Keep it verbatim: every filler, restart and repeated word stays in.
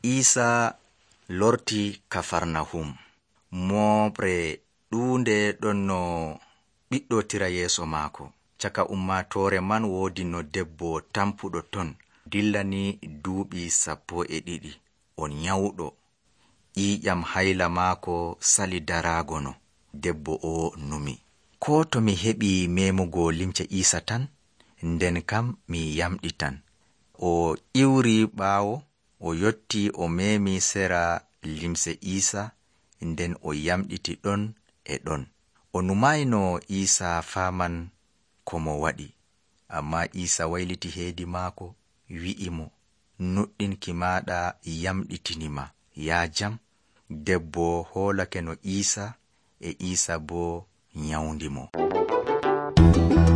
Isa lorti Kafarnahum. Mobre ɗunde ɗon no ɓiɗɗotira yeso maako. Caka ummatore man wodi no debbo tampuɗo ton dillani duuɓi sappo e ɗiɗi. On nyawɗo. Ƴiƴam hayla maako sali darago no. Debbo o numi. Ko to mi heɓi memugo limce Isa tan, nden kam mi yamɗitan. O iwri ɓaawo, o yotti o memi sera limse Isa, nden o yamɗiti ɗon e ɗon. O numayno Isa faman ko mo waɗi, amma Isa wayliti heedi maako, wi'i mo, nuɗɗinki maɗa yamɗitinima, yaa jam. Debbo hoolake no Isa, e Isa bo nyawndi mo.